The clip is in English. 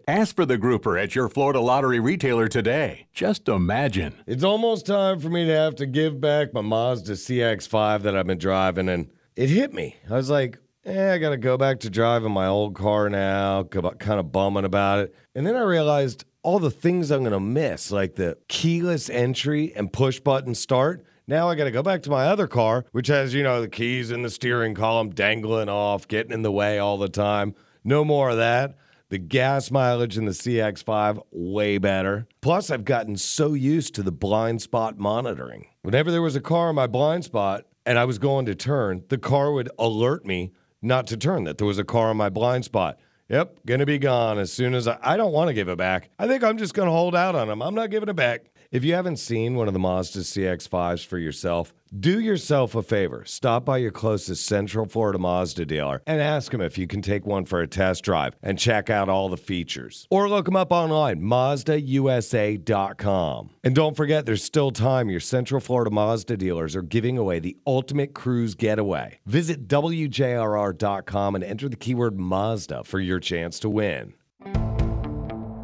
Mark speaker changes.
Speaker 1: Ask for the grouper at your Florida Lottery retailer today. Just imagine.
Speaker 2: It's almost time for me to have to give back my Mazda CX-5 that I've been driving, and it hit me. I was like, I got to go back to driving my old car now, kind of bumming about it. And then I realized all the things I'm going to miss, like the keyless entry and push-button start. Now I got to go back to my other car, which has, the keys in the steering column dangling off, getting in the way all the time. No more of that. The gas mileage in the CX-5, way better. Plus, I've gotten so used to the blind spot monitoring. Whenever there was a car in my blind spot and I was going to turn, the car would alert me not to turn, that there was a car in my blind spot. Yep, going to be gone as soon as I don't want to give it back. I think I'm just going to hold out on them. I'm not giving it back. If you haven't seen one of the Mazda CX-5s for yourself, do yourself a favor. Stop by your closest Central Florida Mazda dealer and ask them if you can take one for a test drive and check out all the features. Or look them up online, MazdaUSA.com. And don't forget, there's still time. Your Central Florida Mazda dealers are giving away the ultimate cruise getaway. Visit WJRR.com and enter the keyword Mazda for your chance to win.